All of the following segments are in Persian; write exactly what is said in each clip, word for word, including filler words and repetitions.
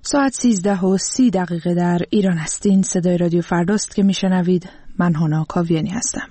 ساعت سیزده و سی دقیقه در ایران هستین. صدای رادیو فرداست که میشنوید. من هانا کاویانی هستم.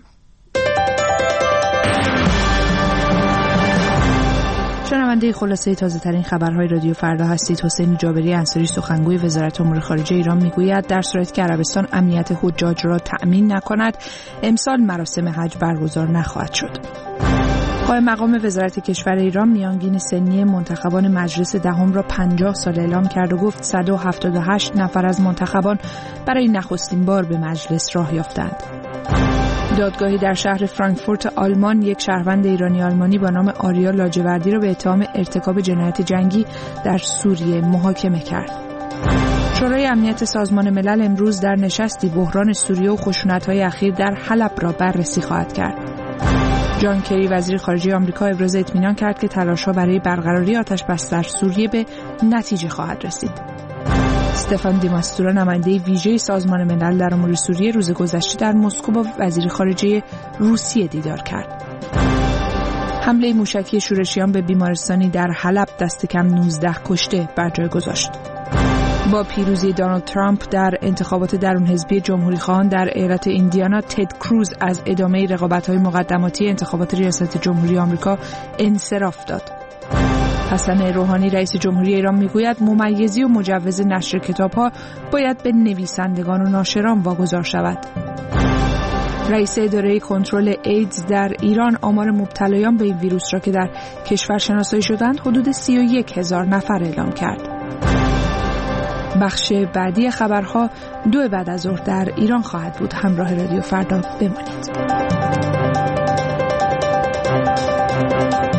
شنونده خلاصه تازه ترین خبرهای رادیو فردا هستید. حسین جابری انصاری سخنگوی وزارت امور خارجه ایران میگوید در صورتی که عربستان امنیت حجاج را تأمین نکند امسال مراسم حج برگزار نخواهد شد. قائم مقام وزارت کشور ایران میانگین سنی منتخبان مجلس دهم را پنجاه سال اعلام کرد و گفت صد و هفتاد و هشت نفر از منتخبان برای نخستین بار به مجلس راه یافتند. دادگاهی در شهر فرانکفورت آلمان یک شهروند ایرانی آلمانی با نام آریا لاجوردی را به اتهام ارتکاب جنایت جنگی در سوریه محاکمه کرد. شورای امنیت سازمان ملل امروز در نشستی بحران سوریه و خشونت‌های اخیر در حلب را بررسی خواهد کرد. جان کری وزیر خارجه آمریکا ابراز اطمینان کرد که تلاش‌ها برای برقراری آتش‌بس در سوریه به نتیجه خواهد رسید. استفان دیماستورا نماینده ویژه سازمان ملل در امور سوریه روز گذشته در مسکو با وزیر خارجه روسیه دیدار کرد. حمله موشکی شورشیان به بیمارستانی در حلب دست کم نوزده کشته بر جای گذاشت. با پیروزی دونالد ترامپ در انتخابات درون حزبی جمهوری‌خواهان در ایالت ایندیانا، تد کروز از ادامه رقابت‌های مقدماتی انتخابات ریاست جمهوری آمریکا انصراف داد. حسن روحانی رئیس جمهوری ایران میگوید ممیزی و مجوز نشر کتاب‌ها باید به نویسندگان و ناشران واگذار شود. رئیس اداره کنترل ایدز در ایران آمار مبتلایان به این ویروس را که در کشور شناسایی شدند حدود سی و یک هزار نفر اعلام کرد. بخش بعدی خبرها دو بعد از ظهر در ایران خواهد بود. همراه رادیو فردا بمانید.